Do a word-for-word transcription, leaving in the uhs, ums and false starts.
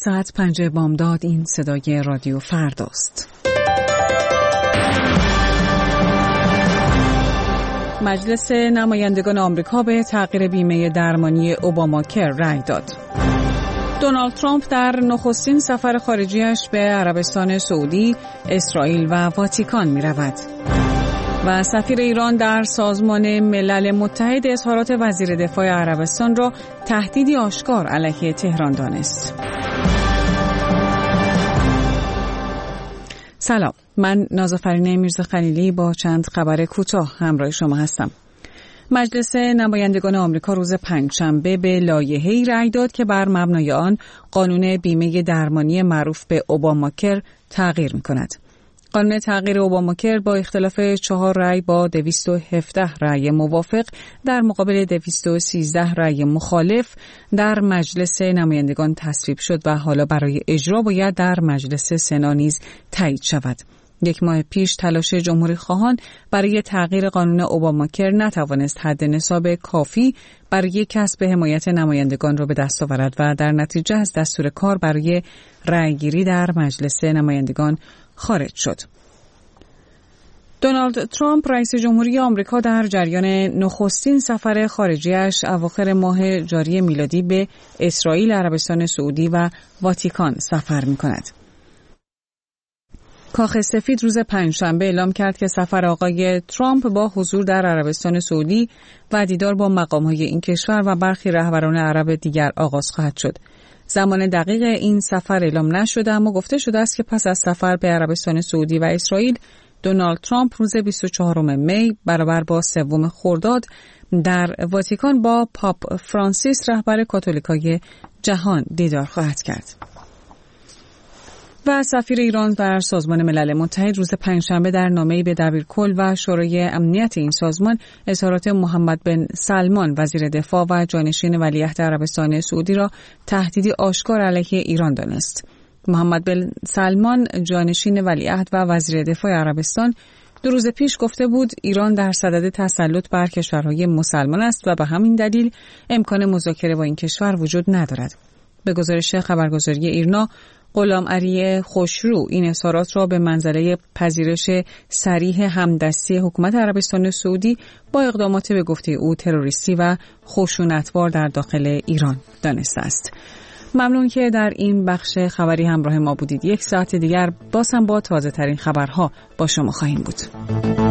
ساعت پنج بامداد. این صدای رادیو فرداست. مجلس نمایندگان آمریکا به تغییر بیمه درمانی اوباماکر رأی داد. دونالد ترامپ در نخستین سفر خارجیش به عربستان سعودی، اسرائیل و واتیکان می رود. و سفیر ایران در سازمان ملل متحد اظهارات وزیر دفاع عربستان را تهدیدی آشکار علیه تهران دانست. سلام، من نازافرین میرزاخلیلی با چند خبر کوتاه همراه شما هستم. مجلس نمایندگان آمریکا روز پنجشنبه به لایحه‌ای رأی داد که بر مبنای آن قانون بیمه درمانی معروف به اوباماکر تغییر می‌کند. قانون تغییر اوباماکر با اختلاف چهار رأی با دویست و هفده رأی موافق در مقابل دویست و سیزده رأی مخالف در مجلس نمایندگان تصویب شد و حالا برای اجرا باید در مجلس سنا نیز تایید شود. یک ماه پیش تلاش جمهوری خواهان برای تغییر قانون اوباماکر نتوانست حد نصاب کافی برای کسب حمایت نمایندگان را به دست آورد و در نتیجه از دستور کار برای رأیگیری در مجلس نمایندگان خارج شد. دونالد ترامپ رئیس جمهوری آمریکا در جریان نخستین سفر خارجیش اواخر ماه جاری میلادی به اسرائیل، عربستان سعودی و واتیکان سفر می‌کند. کاخ سفید روز پنجشنبه اعلام کرد که سفر آقای ترامپ با حضور در عربستان سعودی و دیدار با مقام‌های این کشور و برخی رهبران عرب دیگر آغاز خواهد شد. زمان دقیق این سفر اعلام نشده، اما گفته شده است که پس از سفر به عربستان سعودی و اسرائیل، دونالد ترامپ روز بیست و چهارم می برابر با سوم خرداد در واتیکان با پاپ فرانسیس رهبر کاتولیکای جهان دیدار خواهد کرد. و سفیر ایران در سازمان ملل متحد روز پنجشنبه در نامه‌ای به دبیرکل و شورای امنیت این سازمان اظهارات محمد بن سلمان وزیر دفاع و جانشین ولیعهد عربستان سعودی را تهدیدی آشکار علیه ایران دانست. محمد بن سلمان جانشین ولیعهد و وزیر دفاع عربستان دو روز پیش گفته بود ایران در صدد تسلط بر کشورهای مسلمان است و به همین دلیل امکان مذاکره با این کشور وجود ندارد. به گزارش خبرگزاری ایرنا، غلام علی خوشرو این اظهارات را به منزله پذیرش صریح همدستی حکومت عربستان سعودی با اقدامات به گفته او تروریستی و خشونتبار در داخل ایران دانسته است. ممنون که در این بخش خبری همراه ما بودید. یک ساعت دیگر باز هم با تازه ترین خبرها با شما خواهیم بود.